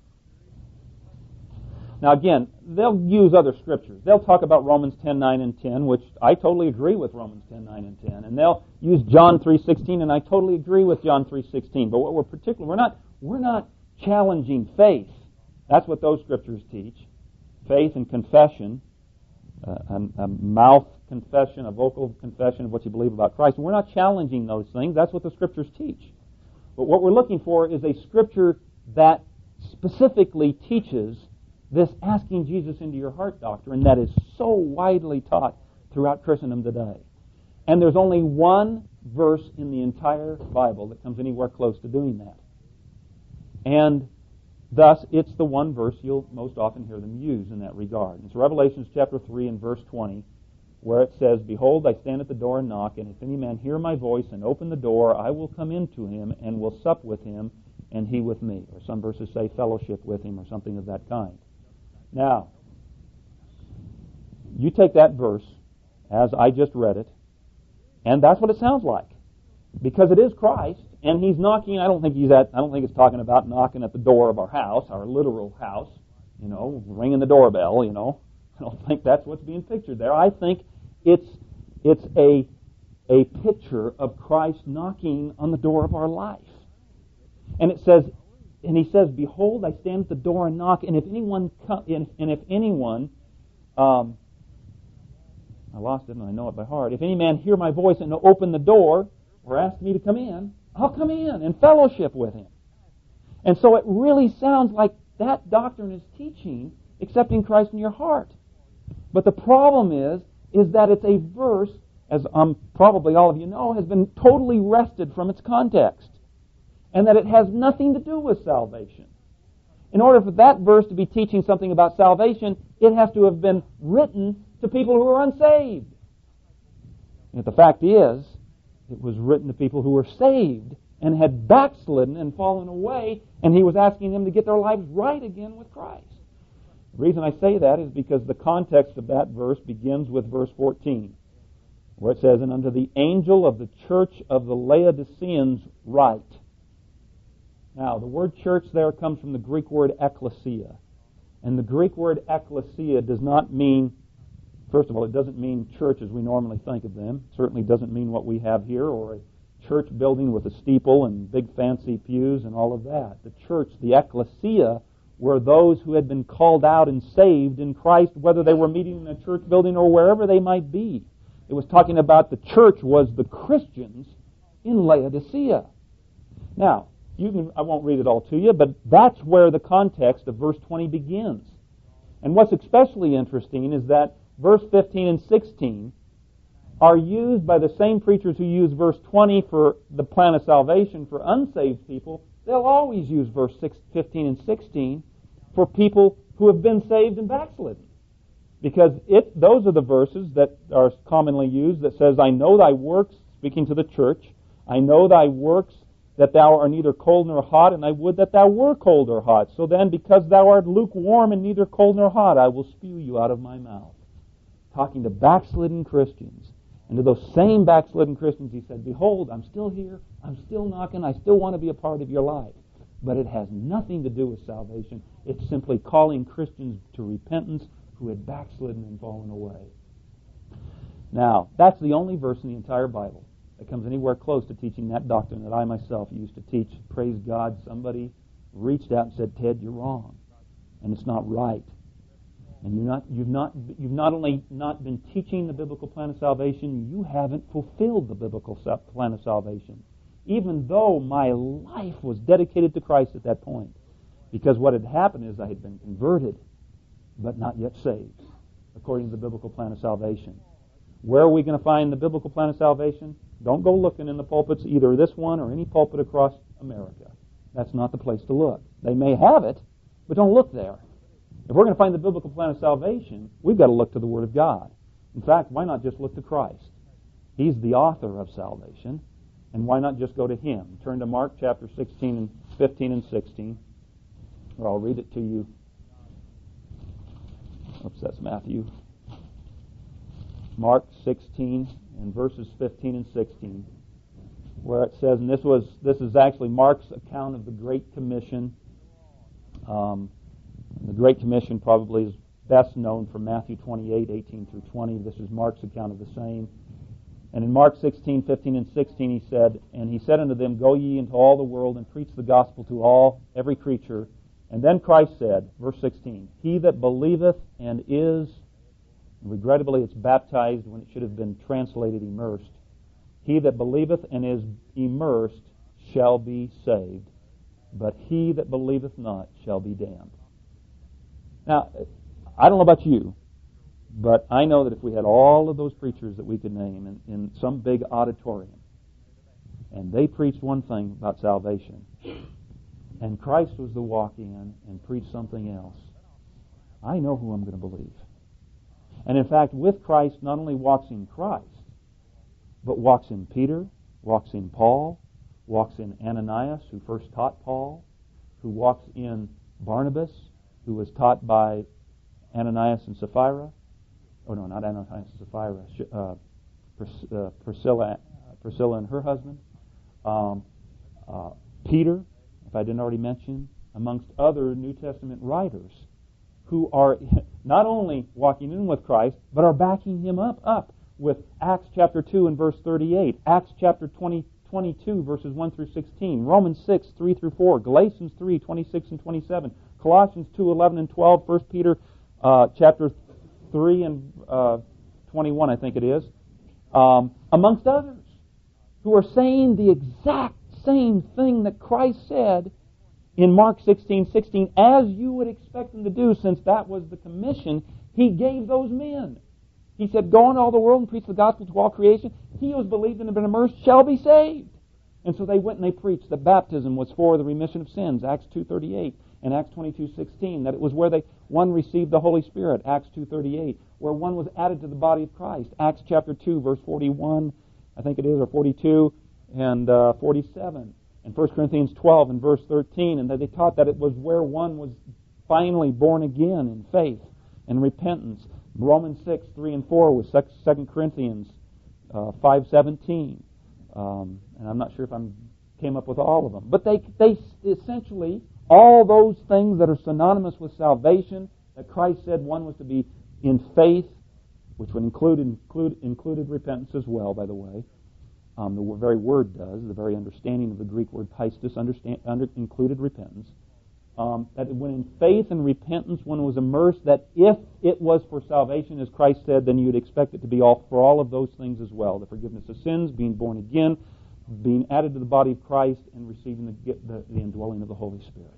Now again, they'll use other scriptures. They'll talk about Romans ten nine and ten, which I totally agree with Romans ten nine and ten. And they'll use John three sixteen, and I totally agree with John three sixteen. But what we're particular, we're not we're not challenging faith. That's what those scriptures teach. Faith and confession, uh, a, a mouth confession, a vocal confession of what you believe about Christ. And we're not challenging those things. That's what the scriptures teach. But what we're looking for is a scripture that specifically teaches this asking Jesus into your heart doctrine that is so widely taught throughout Christendom today. And there's only one verse in the entire Bible that comes anywhere close to doing that. And thus, it's the one verse you'll most often hear them use in that regard. It's Revelation chapter three and verse twenty, where it says, "Behold, I stand at the door and knock, and if any man hear my voice and open the door, I will come into him and will sup with him, and he with me." Or some verses say fellowship with him, or something of that kind. Now, you take that verse as I just read it, and that's what it sounds like. Because it is Christ, and He's knocking. I don't think He's at. I don't think it's talking about knocking at the door of our house, our literal house. You know, ringing the doorbell. You know, I don't think that's what's being pictured there. I think it's it's a a picture of Christ knocking on the door of our life, and it says, and He says, "Behold, I stand at the door and knock, and if anyone come, and, and if anyone." Um, I lost it, and I know it by heart. "If any man hear my voice and open the door, or ask me to come in, I'll come in and fellowship with him." And so it really sounds like that doctrine is teaching accepting Christ in your heart. But the problem is, is that it's a verse, as um, probably all of you know, has been totally wrested from its context. And that it has nothing to do with salvation. In order for that verse to be teaching something about salvation, it has to have been written to people who are unsaved. And the fact is, it was written to people who were saved and had backslidden and fallen away, and He was asking them to get their lives right again with Christ. The reason I say that is because the context of that verse begins with verse fourteen, where it says, "And unto the angel of the church of the Laodiceans write." Now, the word church there comes from the Greek word ekklesia. And the Greek word ekklesia does not mean, first of all, it doesn't mean church as we normally think of them. It certainly doesn't mean what we have here, or a church building with a steeple and big fancy pews and all of that. The church, the ekklesia, were those who had been called out and saved in Christ, whether they were meeting in a church building or wherever they might be. It was talking about the church was the Christians in Laodicea. Now, you can, I won't read it all to you, but that's where the context of verse twenty begins. And what's especially interesting is that verse fifteen and sixteen are used by the same preachers who use verse twenty for the plan of salvation for unsaved people. They'll always use verse fifteen and sixteen for people who have been saved and backslidden. Because it, those are the verses that are commonly used that says, "I know thy works," speaking to the church, "I know thy works, that thou art neither cold nor hot, and I would that thou were cold or hot. So then, because thou art lukewarm and neither cold nor hot, I will spew you out of my mouth." Talking to backslidden Christians. And to those same backslidden Christians, He said, "Behold, I'm still here, I'm still knocking, I still want to be a part of your life." But it has nothing to do with salvation. It's simply calling Christians to repentance who had backslidden and fallen away. Now, that's the only verse in the entire Bible that comes anywhere close to teaching that doctrine that I myself used to teach. Praise God, somebody reached out and said, "Ted, you're wrong, and it's not right. And you're not, you've not, you've not only not been teaching the biblical plan of salvation, you haven't fulfilled the biblical plan of salvation." Even though my life was dedicated to Christ at that point, because what had happened is I had been converted, but not yet saved, according to the biblical plan of salvation. Where are we going to find the biblical plan of salvation? Don't go looking in the pulpits, either this one or any pulpit across America. That's not the place to look. They may have it, but don't look there. If we're going to find the biblical plan of salvation, we've got to look to the Word of God. In fact, why not just look to Christ? He's the author of salvation, and why not just go to Him? Turn to Mark chapter sixteen and fifteen and sixteen, or I'll read it to you. Oops, that's Matthew. Mark sixteen and verses fifteen and sixteen, where it says, and this was this is actually Mark's account of the Great Commission. Um, the Great Commission probably is best known from Matthew twenty-eight, eighteen through twenty. This is Mark's account of the same. And in Mark sixteen, fifteen, and sixteen, he said, and he said unto them, Go ye into all the world and preach the gospel to all, every creature. And then Christ said, verse sixteen, He that believeth and is, and regrettably it's baptized when it should have been translated immersed, he that believeth and is immersed shall be saved, but he that believeth not shall be damned. Now, I don't know about you, but I know that if we had all of those preachers that we could name in, in some big auditorium, and they preached one thing about salvation, and Christ was the walk-in and preached something else, I know who I'm going to believe. And in fact, with Christ, not only walks in Christ, but walks in Peter, walks in Paul, walks in Ananias, who first taught Paul, who walks in Barnabas, who was taught by Ananias and Sapphira. Oh no, not Ananias and Sapphira. Uh, Pris- uh, Priscilla, Priscilla and her husband. Um, uh, Peter, if I didn't already mention, amongst other New Testament writers, who are not only walking in with Christ, but are backing Him up, up with Acts chapter two and verse thirty-eight, Acts chapter twenty, twenty-two, verses one through sixteen, Romans six, three through four, Galatians three, twenty-six and twenty-seven, Colossians two, eleven and twelve, First Peter uh, chapter three and uh, twenty-one, I think it is, um, amongst others, who are saying the exact same thing that Christ said in Mark sixteen, sixteen, as you would expect them to do, since that was the commission He gave those men. He said, Go into all the world and preach the gospel to all creation. He who has believed and been immersed shall be saved. And so they went and they preached that baptism was for the remission of sins, Acts two thirty-eight, and Acts twenty-two sixteen, that it was where they one received the Holy Spirit, Acts two thirty-eight, where one was added to the body of Christ, Acts chapter two, verse forty-one, I think it is, or forty-two, and uh, forty-seven, and First Corinthians twelve and verse thirteen, and that they taught that it was where one was finally born again in faith and repentance. Romans six, three and four was Second Corinthians uh, five seventeen. Um, and I'm not sure if I came up with all of them. But they, they essentially, all those things that are synonymous with salvation, that Christ said one was to be in faith, which would include, include included repentance as well, by the way. Um, the very word does, the very understanding of the Greek word pistis understand, under, included repentance. Um, that when in faith and repentance one was immersed, that if it was for salvation, as Christ said, then you'd expect it to be all for all of those things as well. The forgiveness of sins, being born again, being added to the body of Christ, and receiving the, the, the indwelling of the Holy Spirit.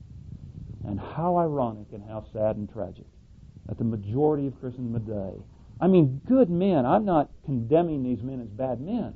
And how ironic and how sad and tragic that the majority of Christians today, I mean, good men, I'm not condemning these men as bad men.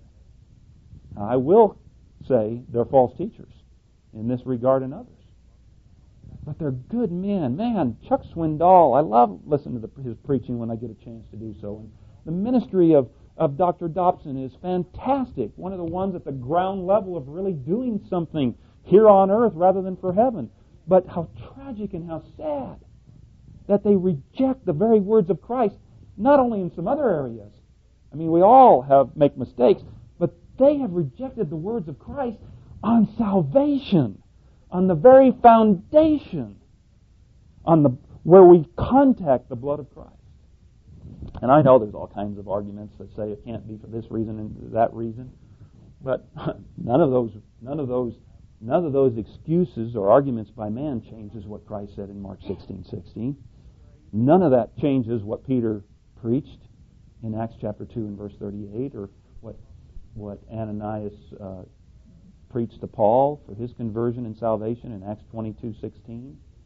I will say they're false teachers in this regard and others. But they're good men. Man, Chuck Swindoll, I love listening to the, his preaching when I get a chance to do so. And the ministry of, of Doctor Dobson is fantastic. One of the ones at the ground level of really doing something here on earth rather than for heaven. But how tragic and how sad that they reject the very words of Christ, not only in some other areas. I mean, we all have make mistakes, but they have rejected the words of Christ on salvation, on the very foundation, on the where we contact the blood of Christ. And I know there's all kinds of arguments that say it can't be for this reason and that reason, but none of those, none of those, none of those excuses or arguments by man changes what Christ said in Mark sixteen sixteen. None of that changes what Peter preached in Acts chapter two and verse thirty-eight, or what what Ananias uh, preached to Paul for his conversion and salvation in Acts twenty-two sixteen.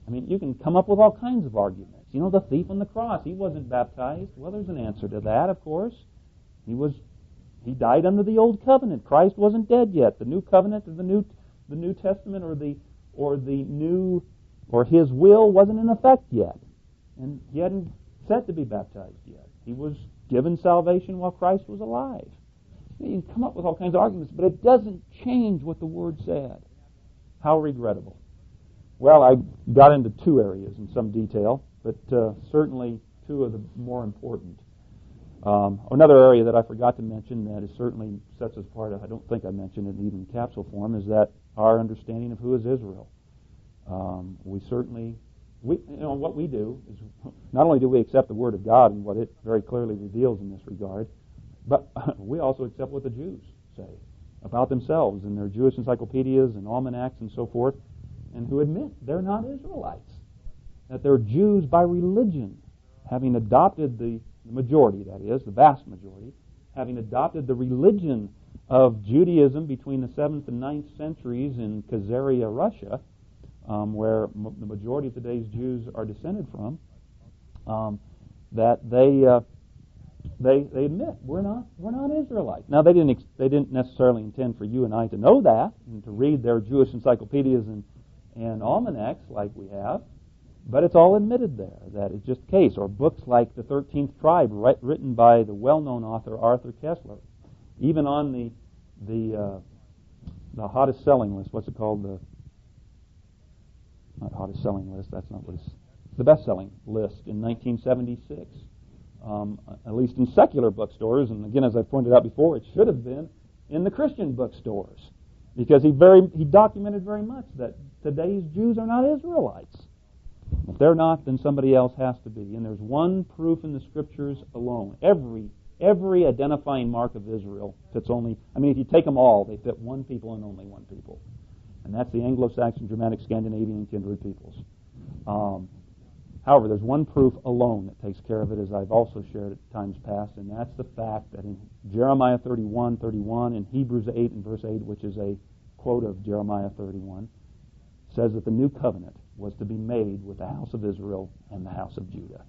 I mean, you can come up with all kinds of arguments. You know, the thief on the cross, he wasn't baptized. Well, there's an answer to that, of course. He was, he died under the old covenant. Christ wasn't dead yet. The new covenant, or the new, the New Testament, or the, or the new, or His will wasn't in effect yet, and He hadn't said to be baptized yet. He was given salvation while Christ was alive. You can come up with all kinds of arguments, but it doesn't change what the Word said. How regrettable. Well, I got into two areas in some detail, but uh, certainly two of the more important. Um, another area that I forgot to mention that is certainly sets us apart, I don't think I mentioned it even in capsule form, is that our understanding of who is Israel. Um, we certainly, we, you know, what we do is not only do we accept the Word of God and what it very clearly reveals in this regard, but we also accept what the Jews say about themselves in their Jewish encyclopedias and almanacs and so forth, and who admit they're not Israelites, that they're Jews by religion, having adopted the, the majority, that is, the vast majority, having adopted the religion of Judaism between the seventh and ninth centuries in Khazaria, Russia, um, where m- the majority of today's Jews are descended from, um, that they uh, they they admit we're not we're not Israelites. Now they didn't ex- they didn't necessarily intend for you and I to know that and to read their Jewish encyclopedias and and almanacs like we have, but it's all admitted there that it's just the case. Or books like The thirteenth Tribe, right, written by the well-known author Arthur Koestler, even on the the uh, the hottest selling list. What's it called? The not hottest selling list. That's not what it's the best-selling list in nineteen seventy-six. Um, at least in secular bookstores, and again, as I pointed out before, it should have been in the Christian bookstores, because he very he documented very much that today's Jews are not Israelites. If they're not, then somebody else has to be. And there's one proof in the Scriptures alone. Every every identifying mark of Israel fits only. I mean, if you take them all, they fit one people and only one people, and that's the Anglo-Saxon, Germanic, Scandinavian, and kindred peoples. Um, However, there's one proof alone that takes care of it, as I've also shared at times past, and that's the fact that in Jeremiah thirty-one, thirty-one, and Hebrews eight and verse eight, which is a quote of Jeremiah thirty-one, says that the new covenant was to be made with the house of Israel and the house of Judah.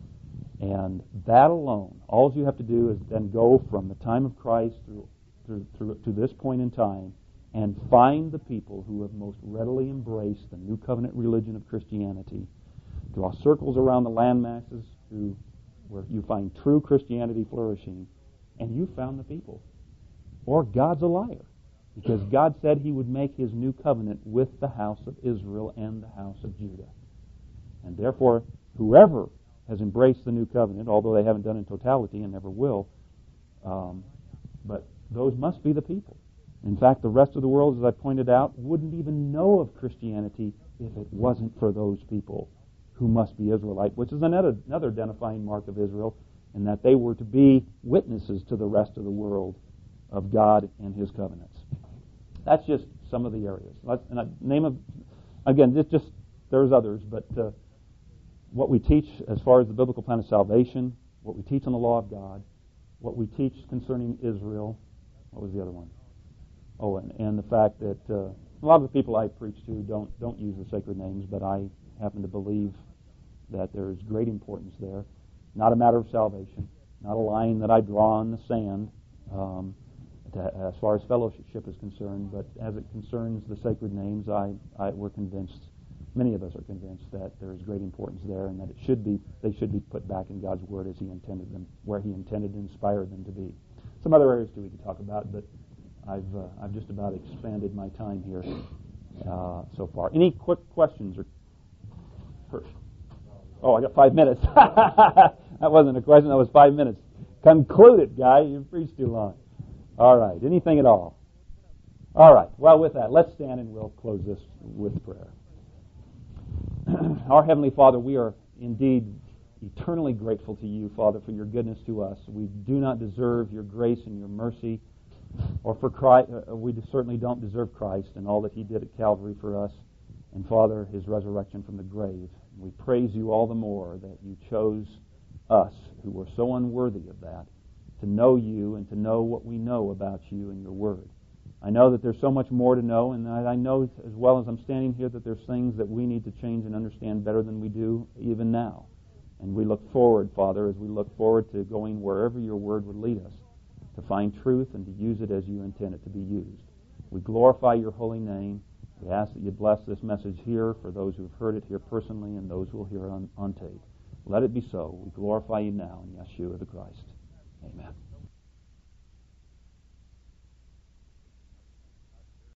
And that alone, all you have to do is then go from the time of Christ through, through, through to this point in time and find the people who have most readily embraced the new covenant religion of Christianity. Draw circles around the land masses who, where you find true Christianity flourishing, and you found the people. Or God's a liar, because God said He would make His new covenant with the house of Israel and the house of Judah. And therefore, whoever has embraced the new covenant, although they haven't done it in totality and never will, um, but those must be the people. In fact, the rest of the world, as I pointed out, wouldn't even know of Christianity if it wasn't for those people who must be Israelite, which is another, another identifying mark of Israel, in that they were to be witnesses to the rest of the world of God and His covenants. That's just some of the areas. Let's, and I name of, again, just, just there's others, but uh, what we teach as far as the biblical plan of salvation, what we teach on the law of God, what we teach concerning Israel. What was the other one? Oh, and, and the fact that uh, a lot of the people I preach to don't don't use the sacred names, but I happen to believe that there is great importance there. Not a matter of salvation, not a line that I draw in the sand um, to, as far as fellowship is concerned, but as it concerns the sacred names, I, I we're convinced, many of us are convinced that there is great importance there, and that it should be they should be put back in God's Word as He intended them, where He intended and inspired them to be. Some other areas too we could talk about, but I've uh, I've just about expanded my time here uh, so far. Any quick questions or first? Oh, I got five minutes. That wasn't a question. That was five minutes. Conclude it, guy. You preached too long. All right. Anything at all? All right. Well, with that, let's stand and we'll close this with prayer. Our Heavenly Father, we are indeed eternally grateful to You, Father, for Your goodness to us. We do not deserve Your grace and Your mercy, or for Christ. Uh, we certainly don't deserve Christ and all that He did at Calvary for us, and Father, His resurrection from the grave. We praise You all the more that You chose us, who were so unworthy of that, to know You and to know what we know about You and Your Word. I know that there's so much more to know, and I know as well as I'm standing here that there's things that we need to change and understand better than we do even now. And we look forward, Father, as we look forward to going wherever your word would lead us, to find truth and to use it as you intend it to be used. We glorify your holy name. We ask that you bless this message here for those who have heard it here personally and those who will hear it on, on tape. Let it be so. We glorify you now in Yeshua the Christ. Amen.